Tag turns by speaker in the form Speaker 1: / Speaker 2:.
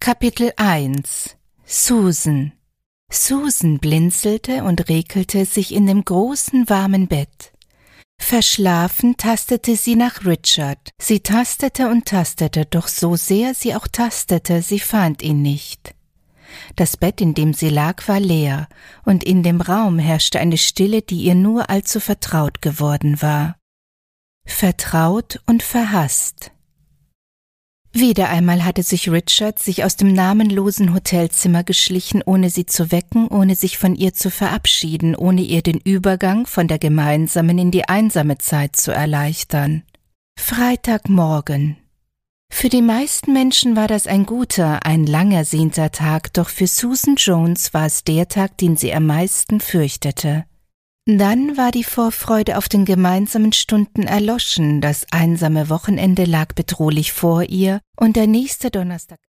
Speaker 1: Kapitel 1 Susan Susan blinzelte und regelte sich in dem großen, warmen Bett. Verschlafen tastete sie nach Richard. Sie tastete und tastete, doch so sehr sie auch tastete, sie fand ihn nicht. Das Bett, in dem sie lag, war leer, und in dem Raum herrschte eine Stille, die ihr nur allzu vertraut geworden war. Vertraut und verhasst. Wieder einmal hatte Richard sich aus dem namenlosen Hotelzimmer geschlichen, ohne sie zu wecken, ohne sich von ihr zu verabschieden, ohne ihr den Übergang von der gemeinsamen in die einsame Zeit zu erleichtern. Freitagmorgen. Für die meisten Menschen war das ein guter, ein lang ersehnter Tag, doch für Susan Jones war es der Tag, den sie am meisten fürchtete. Dann war die Vorfreude auf den gemeinsamen Stunden erloschen, das einsame Wochenende lag bedrohlich vor ihr und der nächste Donnerstag